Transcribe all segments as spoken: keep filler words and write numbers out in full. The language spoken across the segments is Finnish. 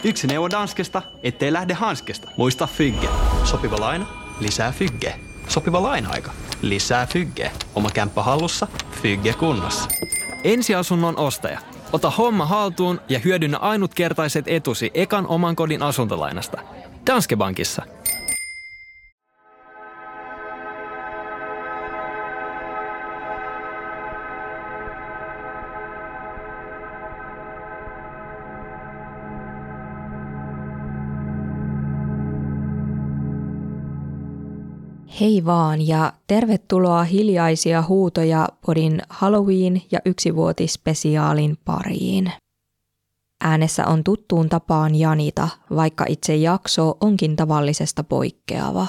Yksi neuvo Danskesta, ettei lähde hanskesta. Muista Fygge. Sopiva laina, lisää Fygge. Sopiva laina-aika, lisää Fygge. Oma kämppä hallussa, Fygge kunnossa. Ensiasunnon ostaja. Ota homma haltuun ja hyödynnä ainutkertaiset etusi ekan oman kodin asuntolainasta. Danske Bankissa. Hei vaan ja tervetuloa Hiljaisia huutoja podin Halloween- ja yksivuotisspesiaalin pariin. Äänessä on tuttuun tapaan Janita, vaikka itse jakso onkin tavallisesta poikkeava.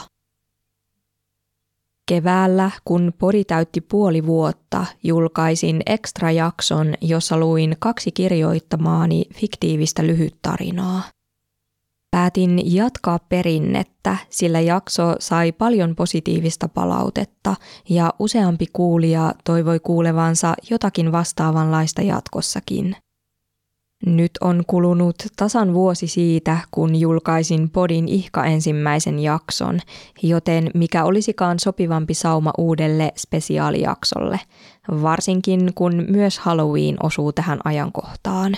Keväällä, kun podi täytti puoli vuotta, julkaisin extra-jakson, jossa luin kaksi kirjoittamaani fiktiivistä lyhyttarinaa. Päätin jatkaa perinnettä, sillä jakso sai paljon positiivista palautetta ja useampi kuulija toivoi kuulevansa jotakin vastaavanlaista jatkossakin. Nyt on kulunut tasan vuosi siitä, kun julkaisin podin ihka ensimmäisen jakson, joten mikä olisikaan sopivampi sauma uudelle spesiaalijaksolle, varsinkin kun myös Halloween osuu tähän ajankohtaan.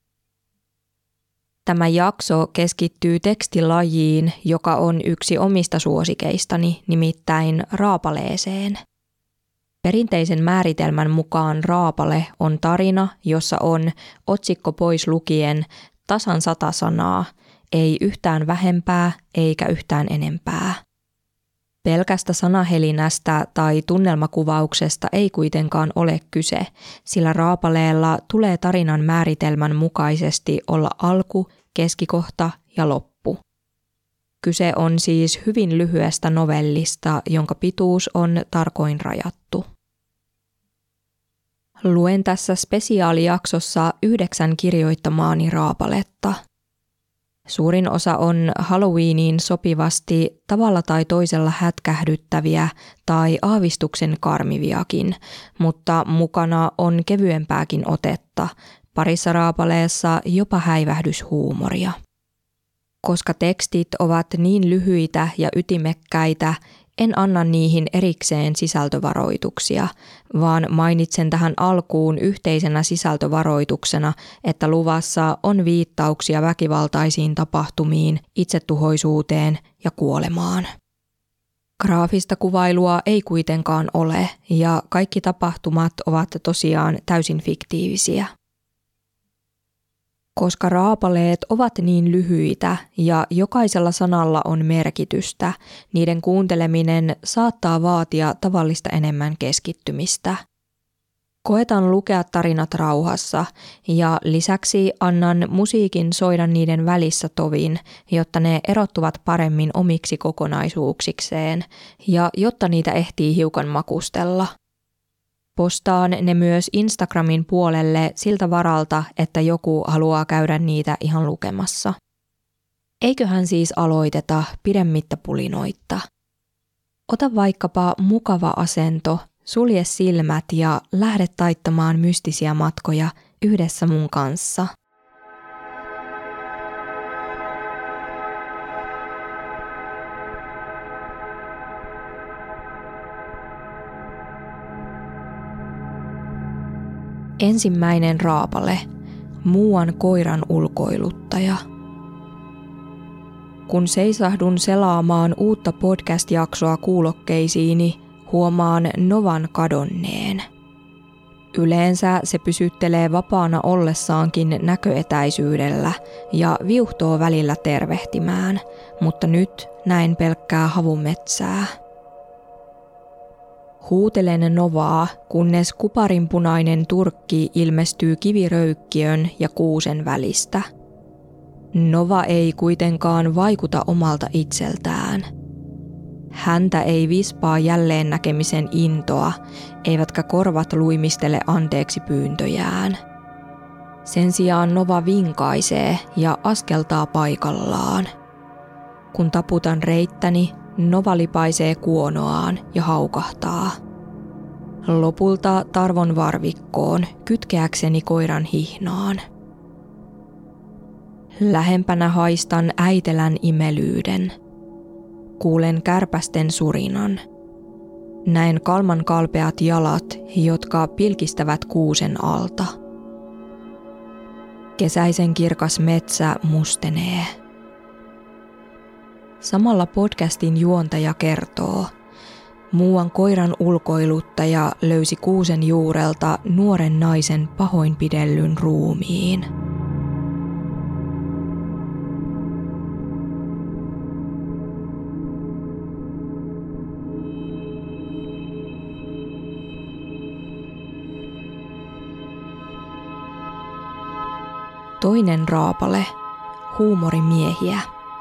Tämä jakso keskittyy tekstilajiin, joka on yksi omista suosikeistani, nimittäin raapaleeseen. Perinteisen määritelmän mukaan raapale on tarina, jossa on otsikko pois lukien tasan sata sanaa, ei yhtään vähempää eikä yhtään enempää. Pelkästä sanahelinästä tai tunnelmakuvauksesta ei kuitenkaan ole kyse, sillä raapaleella tulee tarinan määritelmän mukaisesti olla alku, keskikohta ja loppu. Kyse on siis hyvin lyhyestä novellista, jonka pituus on tarkoin rajattu. Luen tässä spesiaalijaksossa yhdeksän kirjoittamaani raapaletta. Suurin osa on Halloweeniin sopivasti tavalla tai toisella hätkähdyttäviä tai aavistuksen karmiviakin, mutta mukana on kevyempääkin otetta, parissa raapaleessa jopa häivähdyshuumoria. Koska tekstit ovat niin lyhyitä ja ytimekkäitä, en anna niihin erikseen sisältövaroituksia, vaan mainitsen tähän alkuun yhteisenä sisältövaroituksena, että luvassa on viittauksia väkivaltaisiin tapahtumiin, itsetuhoisuuteen ja kuolemaan. Graafista kuvailua ei kuitenkaan ole ja kaikki tapahtumat ovat tosiaan täysin fiktiivisiä. Koska raapaleet ovat niin lyhyitä ja jokaisella sanalla on merkitystä, niiden kuunteleminen saattaa vaatia tavallista enemmän keskittymistä. Koetan lukea tarinat rauhassa ja lisäksi annan musiikin soida niiden välissä tovin, jotta ne erottuvat paremmin omiksi kokonaisuuksikseen ja jotta niitä ehtii hiukan makustella. Postaan ne myös Instagramin puolelle siltä varalta, että joku haluaa käydä niitä ihan lukemassa. Eiköhän siis aloiteta pidemmittä pulinoitta. Ota vaikkapa mukava asento, sulje silmät ja lähde taittamaan mystisiä matkoja yhdessä mun kanssa. Ensimmäinen raapale, muuan koiran ulkoiluttaja. Kun seisahdun selaamaan uutta podcast-jaksoa kuulokkeisiini, huomaan Novan kadonneen. Yleensä se pysyttelee vapaana ollessaankin näköetäisyydellä ja viuhtoo välillä tervehtimään, mutta nyt näen pelkkää havumetsää. Huutelen Novaa, kunnes kuparinpunainen turkki ilmestyy kiviröykkiön ja kuusen välistä. Nova ei kuitenkaan vaikuta omalta itseltään. Häntä ei vispaa jälleen näkemisen intoa, eivätkä korvat luimistele anteeksi pyyntöjään. Sen sijaan Nova vinkaisee ja askeltaa paikallaan. Kun taputan reittäni, Nova lipaisee kuonoaan ja haukahtaa. Lopulta tarvon varvikkoon kytkeäkseni koiran hihnaan. Lähempänä haistan äitelän imelyyden. Kuulen kärpästen surinan. Näen kalman kalpeat jalat, jotka pilkistävät kuusen alta. Kesäisen kirkas metsä mustenee. Samalla podcastin juontaja kertoo, muuan koiran ulkoiluttaja löysi kuusen juurelta nuoren naisen pahoinpidellyn ruumiin. Toinen raapale, huumorimiehiä.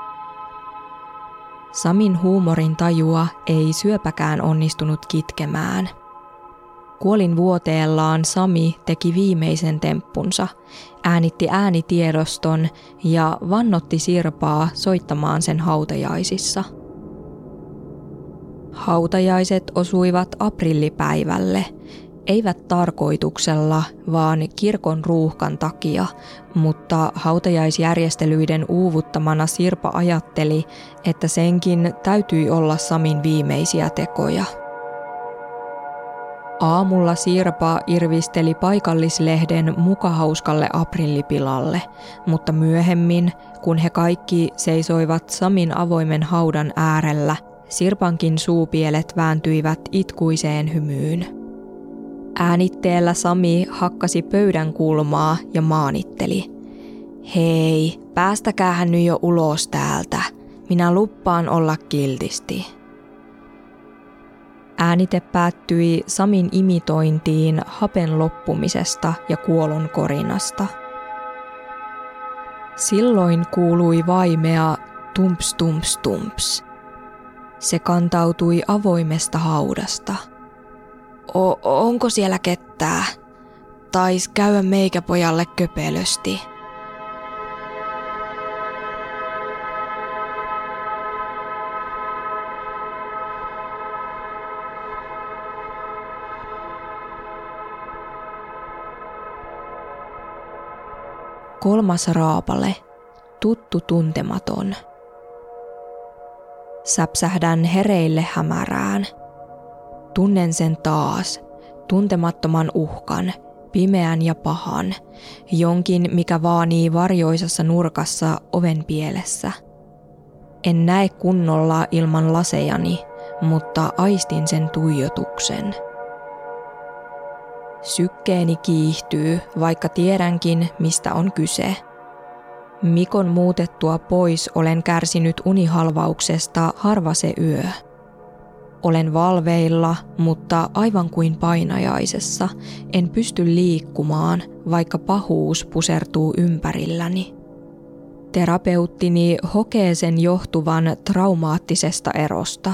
Samin huumorin tajua ei syöpäkään onnistunut kitkemään. Kuolinvuoteellaan Sami teki viimeisen temppunsa, äänitti äänitiedoston ja vannotti Sirpaa soittamaan sen hautajaisissa. Hautajaiset osuivat aprillipäivälle, eivät tarkoituksella, vaan kirkon ruuhkan takia, mutta hautajaisjärjestelyiden uuvuttamana Sirpa ajatteli, että senkin täytyi olla Samin viimeisiä tekoja. Aamulla Sirpa irvisteli paikallislehden mukahauskalle aprillipilalle, mutta myöhemmin, kun he kaikki seisoivat Samin avoimen haudan äärellä, Sirpankin suupielet vääntyivät itkuiseen hymyyn. Äänitteellä Sami hakkasi pöydän kulmaa ja maanitteli. Hei, päästäkäähän nyt jo ulos täältä. Minä luppaan olla kiltisti. Äänite päättyi Samin imitointiin hapen loppumisesta ja kuolon korinasta. Silloin kuului vaimea tumps tumps tumps. Se kantautui avoimesta haudasta. O- onko siellä kettää? Tais käydä meikäpojalle köpelösti. Kolmas raapale, tuttu tuntematon. Säpsähdän hereille hämärään. Tunnen sen taas, tuntemattoman uhkan, pimeän ja pahan, jonkin mikä vaanii varjoisessa nurkassa oven pielessä. En näe kunnolla ilman lasejani, mutta aistin sen tuijotuksen. Sykkeeni kiihtyy, vaikka tiedänkin, mistä on kyse. Mikon muutettua pois olen kärsinyt unihalvauksesta harva se yö. Olen valveilla, mutta aivan kuin painajaisessa, en pysty liikkumaan, vaikka pahuus pusertuu ympärilläni. Terapeuttini hokee sen johtuvan traumaattisesta erosta.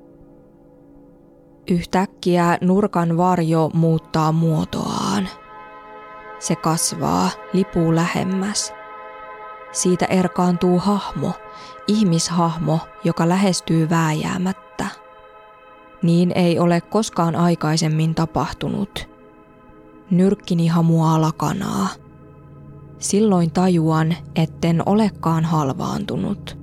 Yhtäkkiä nurkan varjo muuttaa muotoaan. Se kasvaa, lipuu lähemmäs. Siitä erkaantuu hahmo, ihmishahmo, joka lähestyy vääjäämättä. Niin ei ole koskaan aikaisemmin tapahtunut. Nyrkkini hamuaa lakanaa. Silloin tajuan, etten olekaan halvaantunut.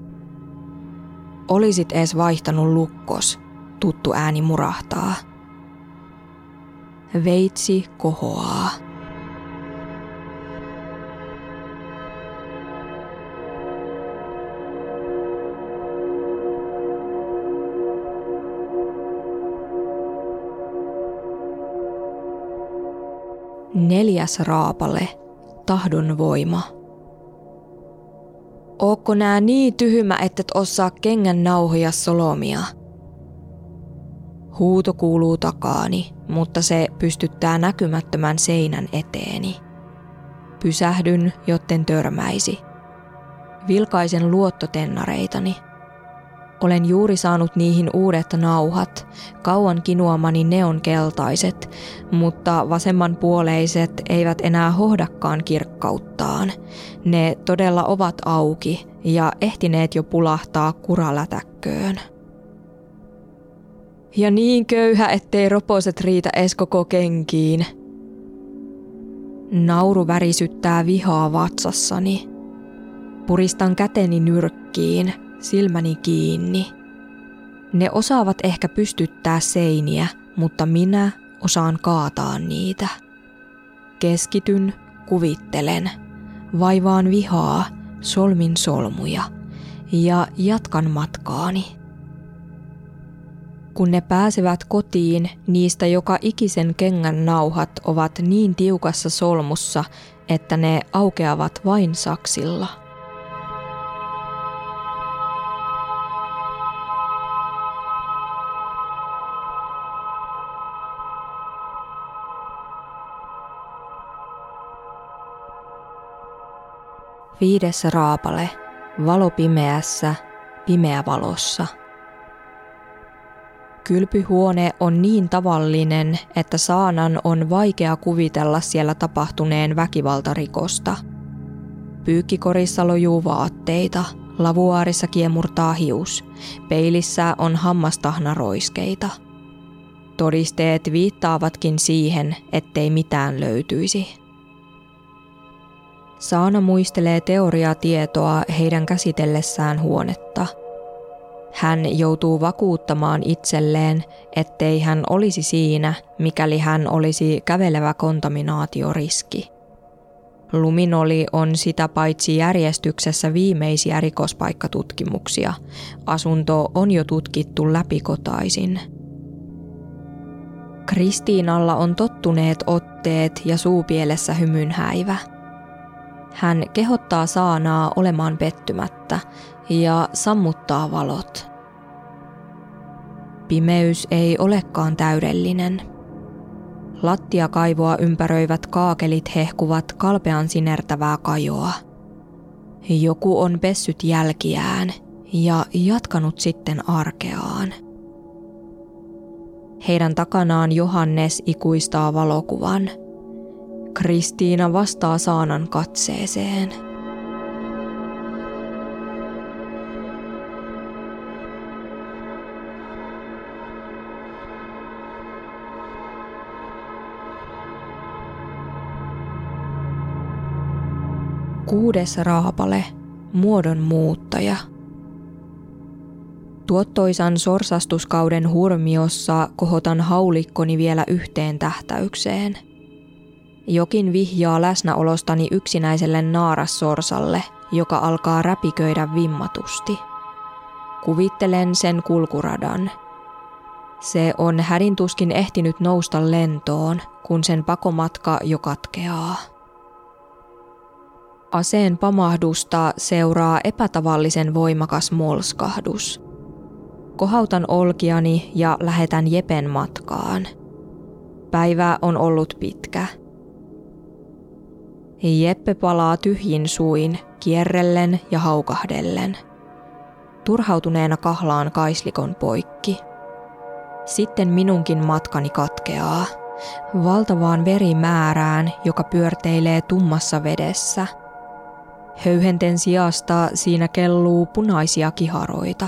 Olisit ees vaihtanut lukkos, tuttu ääni murahtaa. Veitsi kohoaa. Neljäs raapale, tahdon voima. Ootko nää niin tyhmä, ettet osaa kengän nauhoja solomia? Huuto kuuluu takaani, mutta se pystyttää näkymättömän seinän eteeni. Pysähdyn, jotten törmäisi. Vilkaisen luottotennareitani. Olen juuri saanut niihin uudet nauhat, kauan kinuamani neonkeltaiset, mutta vasemmanpuoleiset eivät enää hohdakaan kirkkauttaan. Ne todella ovat auki ja ehtineet jo pulahtaa kuralätäkköön. Ja niin köyhä, ettei roposet riitä ees koko kenkiin. Nauru värisyttää vihaa vatsassani. Puristan käteni nyrkkiin, silmäni kiinni. Ne osaavat ehkä pystyttää seiniä, mutta minä osaan kaataa niitä. Keskityn, kuvittelen, vaivaan vihaa, solmin solmuja ja jatkan matkaani. Kun ne pääsevät kotiin, niistä joka ikisen kengän nauhat ovat niin tiukassa solmussa, että ne aukeavat vain saksilla. Viides raapale. Valo pimeässä, pimeä valossa. Kylpyhuone on niin tavallinen, että Saanan on vaikea kuvitella siellä tapahtuneen väkivaltarikosta. Pyykkikorissa lojuu vaatteita, lavuaarissa kiemurtaa hius, peilissä on hammastahnaroiskeita. Todisteet viittaavatkin siihen, ettei mitään löytyisi. Saana muistelee teoriatietoa heidän käsitellessään huonetta. Hän joutuu vakuuttamaan itselleen, ettei hän olisi siinä, mikäli hän olisi kävelevä kontaminaatioriski. Luminoli on sitä paitsi järjestyksessä viimeisiä rikospaikkatutkimuksia. Asunto on jo tutkittu läpikotaisin. Kristiinalla on tottuneet otteet ja suupielessä hymynhäivä. Hän kehottaa Saanaa olemaan pettymättä ja sammuttaa valot. Pimeys ei olekaan täydellinen. Lattiakaivoa ympäröivät kaakelit hehkuvat kalpean sinertävää kajoa. Joku on pessyt jälkiään ja jatkanut sitten arkeaan. Heidän takanaan Johannes ikuistaa valokuvan. Kristiina vastaa Saanan katseeseen. Kuudes raapale. Muodon muuttaja. Tuottoisan sorsastuskauden hurmiossa kohotan haulikkoni vielä yhteen tähtäykseen. Jokin vihjaa läsnäolostani yksinäiselle naarassorsalle, joka alkaa räpiköidä vimmatusti. Kuvittelen sen kulkuradan. Se on hädintuskin ehtinyt nousta lentoon, kun sen pakomatka jo katkeaa. Aseen pamahdusta seuraa epätavallisen voimakas molskahdus. Kohautan olkiani ja lähetän Jepen matkaan. Päivä on ollut pitkä. Jeppe palaa tyhjin suin, kierrellen ja haukahdellen. Turhautuneena kahlaan kaislikon poikki. Sitten minunkin matkani katkeaa, valtavaan verimäärään, joka pyörteilee tummassa vedessä. Höyhenten sijasta siinä kelluu punaisia kiharoita.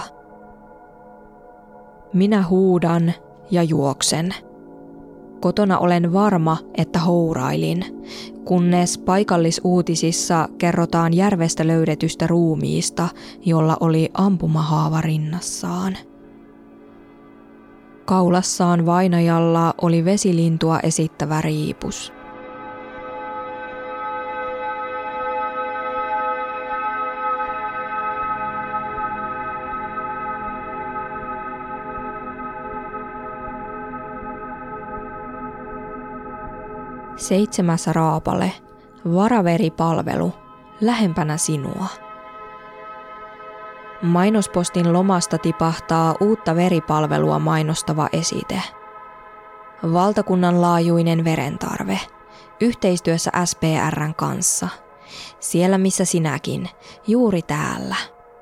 Minä huudan ja juoksen. Kotona olen varma, että hourailin, kunnes paikallisuutisissa kerrotaan järvestä löydetystä ruumiista, jolla oli ampumahaava rinnassaan. Kaulassaan vainajalla oli vesilintua esittävä riipus. Seitsemäs raapale. Varaveripalvelu. Lähempänä sinua. Mainospostin lomasta tipahtaa uutta veripalvelua mainostava esite. Valtakunnan laajuinen verentarve. Yhteistyössä S P R:n kanssa. Siellä missä sinäkin. Juuri täällä.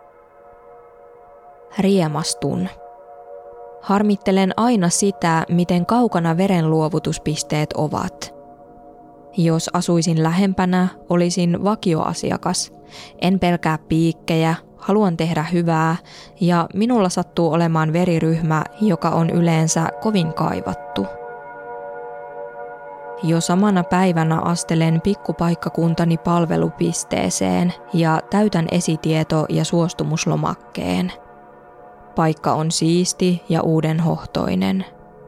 Riemastun. Harmittelen aina sitä, miten kaukana verenluovutuspisteet ovat. Jos asuisin lähempänä, olisin vakioasiakas. En pelkää piikkejä, haluan tehdä hyvää ja minulla sattuu olemaan veriryhmä, joka on yleensä kovin kaivattu. Jo samana päivänä astelen pikkupaikkakuntani palvelupisteeseen ja täytän esitieto- ja suostumuslomakkeen. Paikka on siisti ja uudenhohtoinen.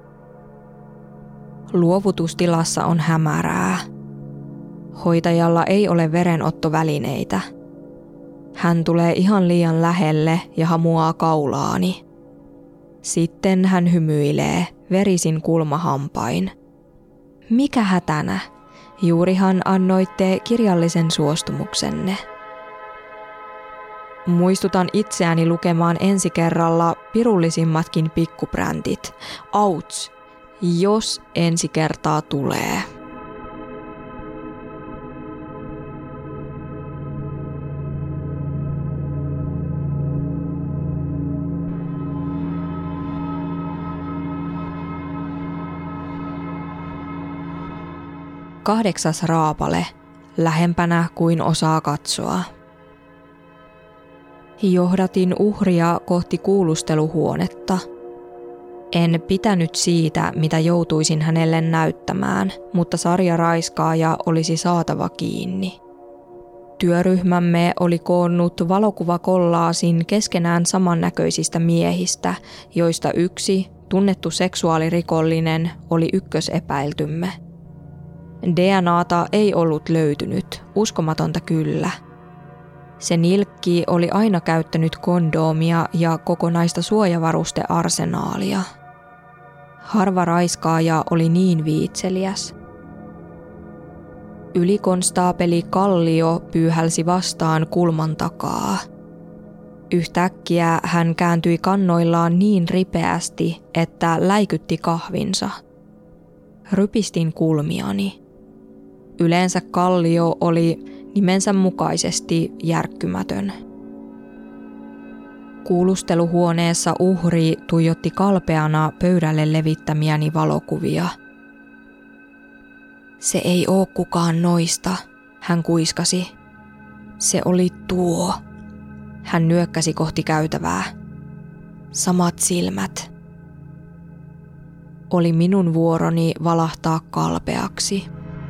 Luovutustilassa on hämärää. Hoitajalla ei ole verenottovälineitä. Hän tulee ihan liian lähelle ja hamuaa kaulaani. Sitten hän hymyilee, verisin kulmahampain. Mikä hätänä? Juurihan annoitte kirjallisen suostumuksenne. Muistutan itseäni lukemaan ensi kerralla pirullisimmatkin pikkubrändit. Auts, jos ensi kertaa tulee. Kahdeksas raapale, lähempänä kuin osaa katsoa. Johdatin uhria kohti kuulusteluhuonetta. En pitänyt siitä, mitä joutuisin hänelle näyttämään, mutta sarjaraiskaaja olisi saatava kiinni. Työryhmämme oli koonnut valokuvakollaasin keskenään samannäköisistä miehistä, joista yksi, tunnettu seksuaalirikollinen, oli ykkösepäiltymme. D N A:ta ei ollut löytynyt, uskomatonta kyllä. Se nilkki oli aina käyttänyt kondoomia ja kokonaista suojavarustearsenaalia. Harva raiskaaja oli niin viitseliäs. Ylikonstaapeli Kallio pyyhälsi vastaan kulman takaa. Yhtäkkiä hän kääntyi kannoillaan niin ripeästi, että läikytti kahvinsa. Rypistin kulmiani. Yleensä Kallio oli nimensä mukaisesti järkkymätön. Kuulusteluhuoneessa uhri tuijotti kalpeana pöydälle levittämiäni valokuvia. Se ei oo kukaan noista, hän kuiskasi. Se oli tuo. Hän nyökkäsi kohti käytävää. Samat silmät. Oli minun vuoroni valahtaa kalpeaksi.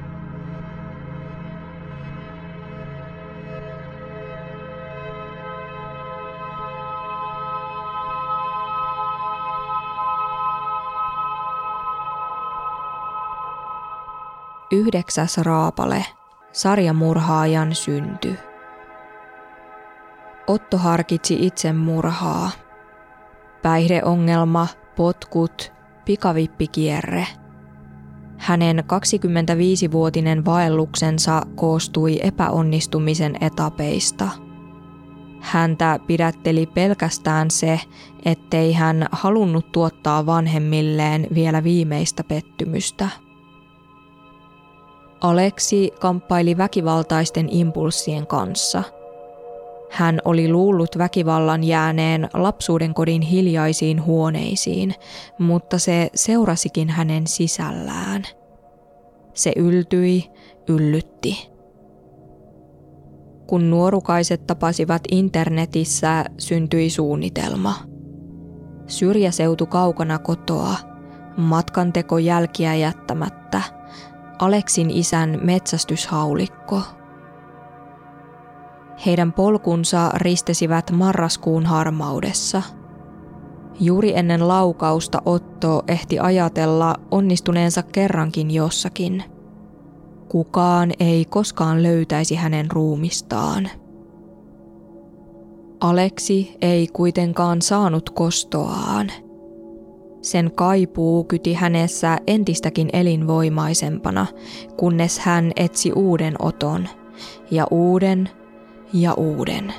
Yhdeksäs raapale. Sarjamurhaajan synty. Otto harkitsi itsemurhaa. Päihdeongelma, potkut, pikavippikierre. Hänen kaksikymmentäviisivuotinen vaelluksensa koostui epäonnistumisen etapeista. Häntä pidätteli pelkästään se, ettei hän halunnut tuottaa vanhemmilleen vielä viimeistä pettymystä. Aleksi kamppaili väkivaltaisten impulssien kanssa. Hän oli luullut väkivallan jääneen lapsuudenkodin hiljaisiin huoneisiin, mutta se seurasikin hänen sisällään. Se yltyi, yllytti. Kun nuorukaiset tapasivat internetissä, syntyi suunnitelma. Syrjäseutu kaukana kotoa, matkanteko jälkiä jättämättä, Aleksin isän metsästyshaulikko. Heidän polkunsa ristesivät marraskuun harmaudessa. Juuri ennen laukausta Otto ehti ajatella onnistuneensa kerrankin jossakin. Kukaan ei koskaan löytäisi hänen ruumistaan. Aleksi ei kuitenkaan saanut kostoaan. Sen kaipuu kyti hänessä entistäkin elinvoimaisempana, kunnes hän etsi uuden Oton, ja uuden ja uuden.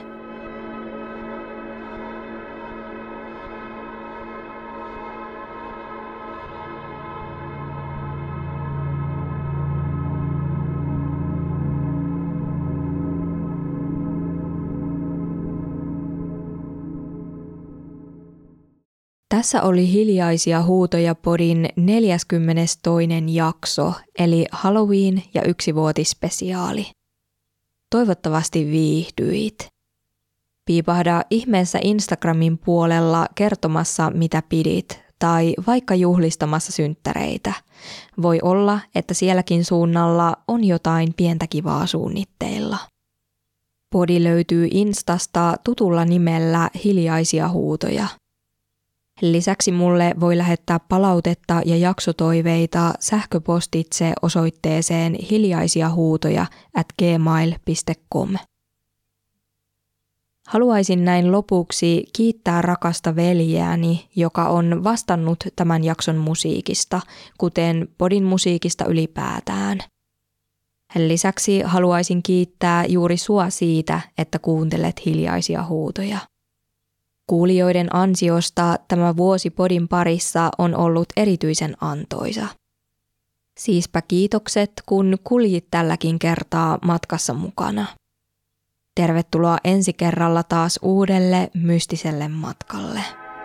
Tässä oli Hiljaisia huutoja -podin neljäskymmenestoinen jakso, eli Halloween- ja yksivuotisspesiaali. Toivottavasti viihdyit. Piipahda ihmeessä Instagramin puolella kertomassa, mitä pidit, tai vaikka juhlistamassa synttäreitä. Voi olla, että sielläkin suunnalla on jotain pientä kivaa suunnitteilla. Podi löytyy Instasta tutulla nimellä Hiljaisia huutoja. Lisäksi mulle voi lähettää palautetta ja jaksotoiveita sähköpostitse osoitteeseen hiljaisiahuutoja at gmail piste com. Haluaisin näin lopuksi kiittää rakasta veljeäni, joka on vastannut tämän jakson musiikista, kuten podin musiikista ylipäätään. Lisäksi haluaisin kiittää juuri sua siitä, että kuuntelet Hiljaisia huutoja. Kuulijoiden ansiosta tämä vuosi podin parissa on ollut erityisen antoisa. Siispä kiitokset, kun kuljit tälläkin kertaa matkassa mukana. Tervetuloa ensi kerralla taas uudelle mystiselle matkalle.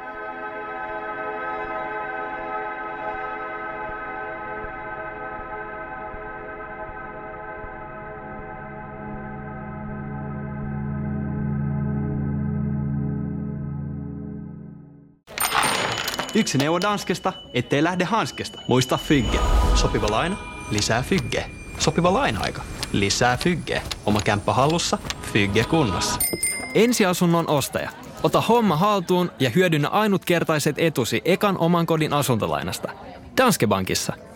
Yksi neuvo Danskesta, ettei lähde hanskesta. Muista Fygge. Sopiva laina, lisää Fygge. Sopiva laina-aika, lisää Fygge. Oma kämppä hallussa, Fygge kunnossa. Ensiasunnon ostaja. Ota homma haltuun ja hyödynnä ainutkertaiset etusi ekan oman kodin asuntolainasta. Danske Bankissa.